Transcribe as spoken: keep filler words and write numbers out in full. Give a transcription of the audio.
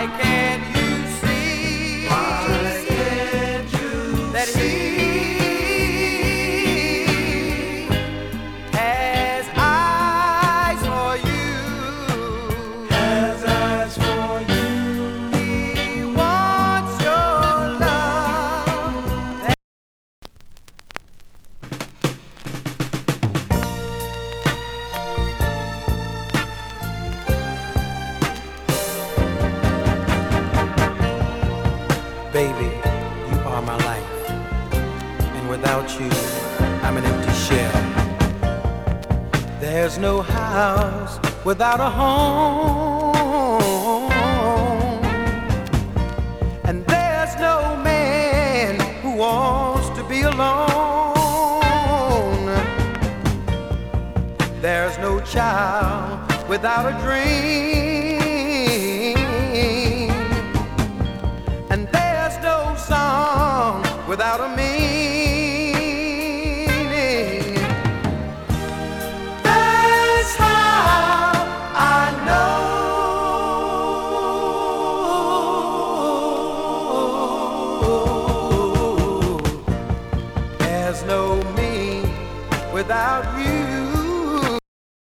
can't you see? Why can't you that see? he has eyes for you? Has eyes for you. He wants your love. Baby, you are my life, and without you, I'm an empty shell. There's no house without a home, and there's no man who wants to be alone. There's no child without a dream, and there's no song without a meaning.